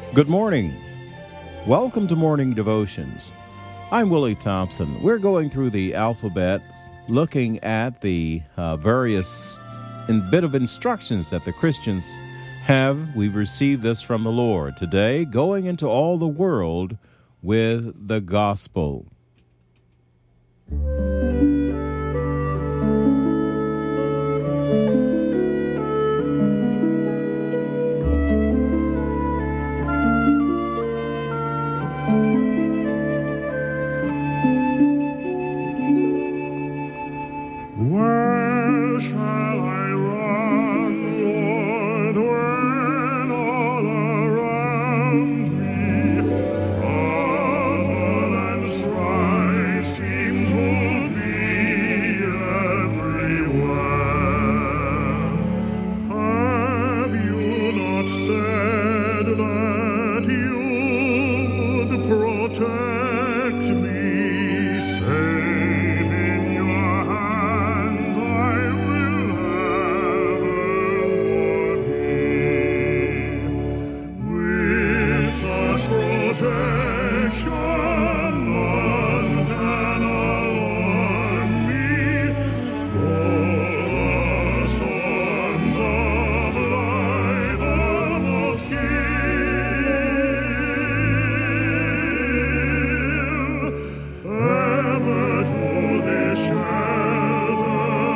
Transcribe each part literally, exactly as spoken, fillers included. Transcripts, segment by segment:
Good morning. Welcome to Morning Devotions. I'm Willie Thompson. We're going through the alphabet, looking at the uh, various in bit of instructions that the Christians have. We've received this from the Lord. Today, going into all the world with the gospel. Where shall I run, Lord, when all around me trouble and strife seem to be everywhere? Have you not said that you would protect me? Safe in your hands I will ever be. With such protection none can alarm me, though the storms of life almost kill. Ever to this shelter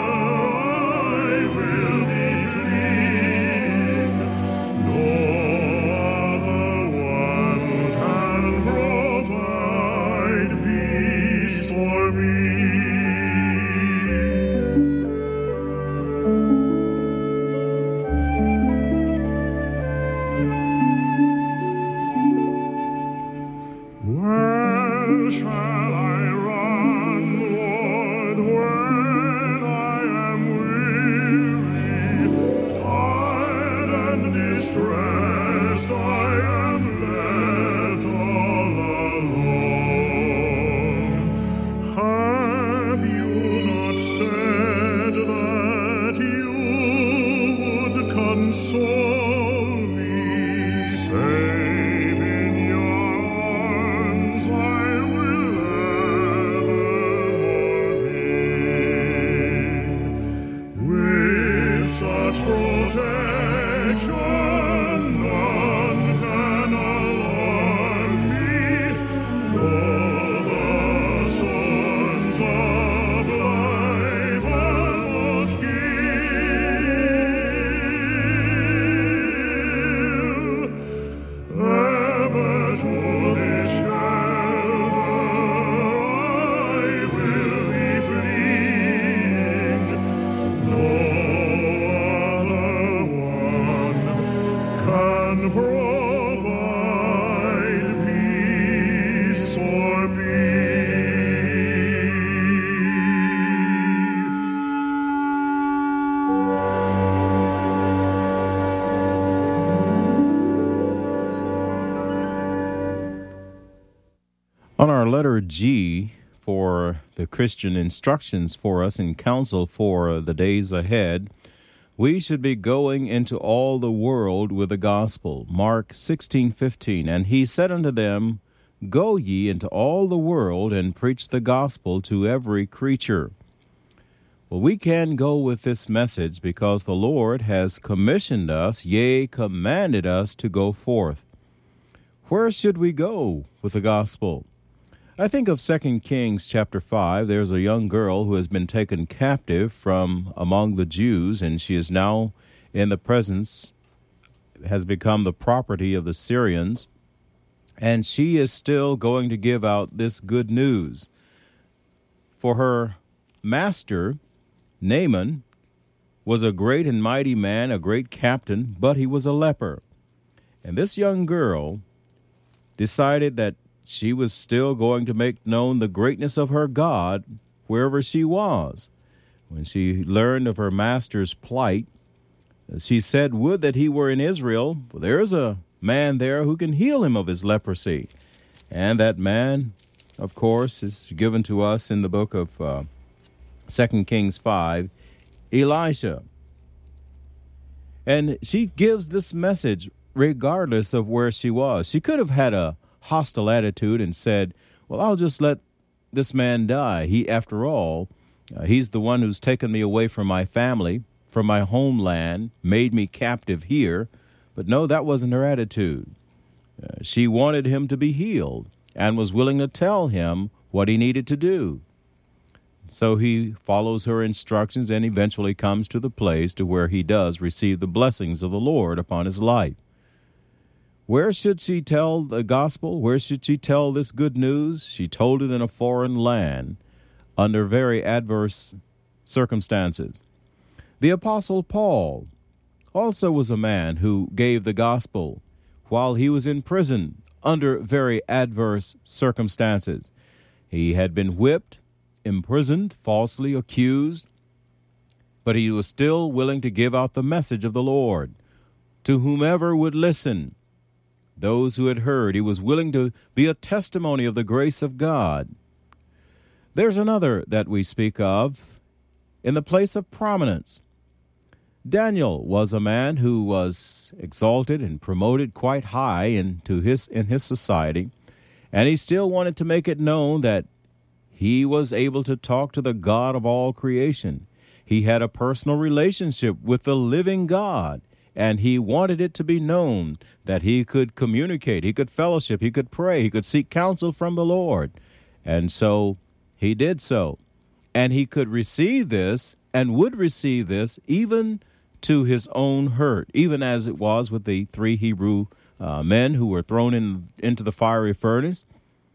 I will be fleeing. No other one can provide peace for me. Where shall I run, Lord, when I am weary? Tired and distressed, I am left all alone. Have you not said that you would console me? Safe in your arms I will evermore be. With such protection none can alarm me, though the storms of life almost kill. Ever to this shelter I will be fleeing. No other one can provide peace for me. On our letter G for the Christian instructions for us and counsel for the days ahead, we should be going into all the world with the gospel. Mark sixteen fifteen, and he said unto them, Go ye into all the world and preach the gospel to every creature. Well, we can go with this message because the Lord has commissioned us, yea, commanded us to go forth. Where should we go with the gospel? I think of Second Kings chapter five. There's a young girl who has been taken captive from among the Jews, and she is now in the presence, has become the property of the Syrians, and she is still going to give out this good news. For her master, Naaman, was a great and mighty man, a great captain, but he was a leper. And this young girl decided that she was still going to make known the greatness of her God wherever she was. When she learned of her master's plight, she said, would that he were in Israel, for there is a man there who can heal him of his leprosy. And that man, of course, is given to us in the book of uh, Second Kings five, Elisha. And she gives this message regardless of where she was. She could have had a hostile attitude and said, well, I'll just let this man die. He, after all, uh, he's the one who's taken me away from my family, from my homeland, made me captive here. But no, that wasn't her attitude. Uh, she wanted him to be healed and was willing to tell him what he needed to do. So he follows her instructions and eventually comes to the place to where he does receive the blessings of the Lord upon his life. Where should she tell the gospel? Where should she tell this good news? She told it in a foreign land under very adverse circumstances. The Apostle Paul also was a man who gave the gospel while he was in prison under very adverse circumstances. He had been whipped, imprisoned, falsely accused, but he was still willing to give out the message of the Lord to whomever would listen. Those who had heard, he was willing to be a testimony of the grace of God. There's another that we speak of in the place of prominence. Daniel was a man who was exalted and promoted quite high into his in his society, and he still wanted to make it known that he was able to talk to the God of all creation. He had a personal relationship with the living God, and he wanted it to be known that he could communicate, he could fellowship, he could pray, he could seek counsel from the Lord. And so he did so. And he could receive this and would receive this even to his own hurt, even as it was with the three Hebrew uh, men who were thrown in, into the fiery furnace.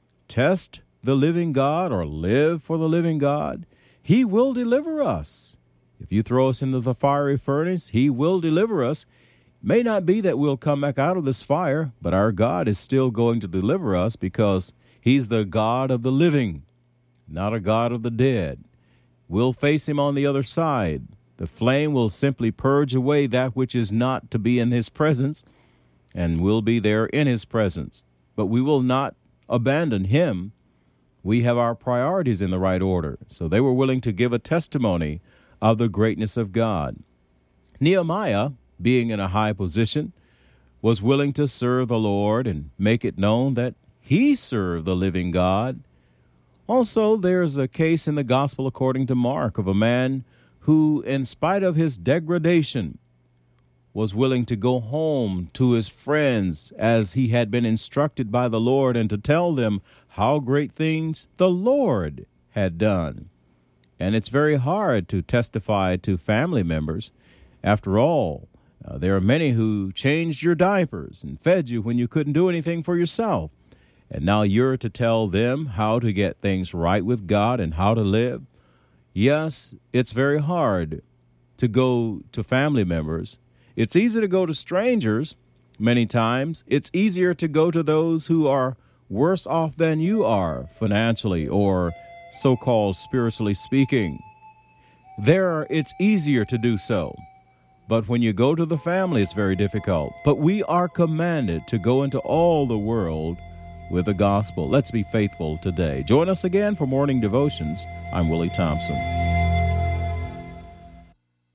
Test the living God or live for the living God. He will deliver us. If you throw us into the fiery furnace, he will deliver us. May not be that we'll come back out of this fire, but our God is still going to deliver us because he's the God of the living, not a God of the dead. We'll face him on the other side. The flame will simply purge away that which is not to be in his presence, and we'll be there in his presence. But we will not abandon him. We have our priorities in the right order. So they were willing to give a testimony of the greatness of God. Nehemiah, being in a high position, was willing to serve the Lord and make it known that he served the living God. Also, there's a case in the gospel according to Mark of a man who, in spite of his degradation, was willing to go home to his friends as he had been instructed by the Lord and to tell them how great things the Lord had done. And it's very hard to testify to family members. After all, uh, there are many who changed your diapers and fed you when you couldn't do anything for yourself. And now you're to tell them how to get things right with God and how to live. Yes, it's very hard to go to family members. It's easy to go to strangers many times. It's easier to go to those who are worse off than you are financially or so-called spiritually speaking. There, it's easier to do so. But when you go to the family, it's very difficult. But we are commanded to go into all the world with the gospel. Let's be faithful today. Join us again for Morning Devotions. I'm Willie Thompson.